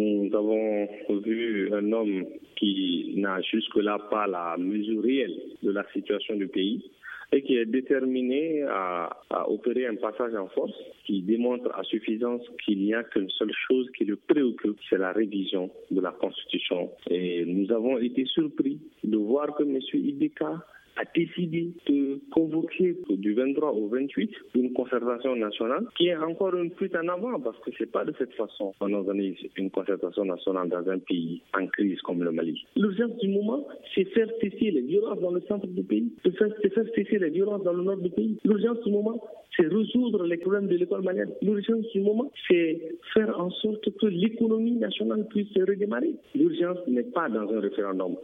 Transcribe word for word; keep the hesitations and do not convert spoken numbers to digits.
Nous avons vu un homme qui n'a jusque-là pas la mesure réelle de la situation du pays et qui est déterminé à, à opérer un passage en force qui démontre à suffisance qu'il n'y a qu'une seule chose qui le préoccupe, c'est la révision de la Constitution. Et nous avons été surpris de voir que M. Ibeka a décidé de convoquer du vingt-trois au vingt-huit une concertation nationale qui est encore une fuite en avant parce que c'est pas de cette façon qu'on organise une concertation nationale dans un pays en crise comme le Mali. L'urgence du moment, c'est faire cesser les violences dans le centre du pays, c'est faire, c'est faire cesser les violences dans le nord du pays. L'urgence du moment, c'est résoudre les problèmes de l'école malienne. L'urgence du moment, c'est faire en sorte que l'économie nationale puisse se redémarrer. L'urgence n'est pas dans un référendum.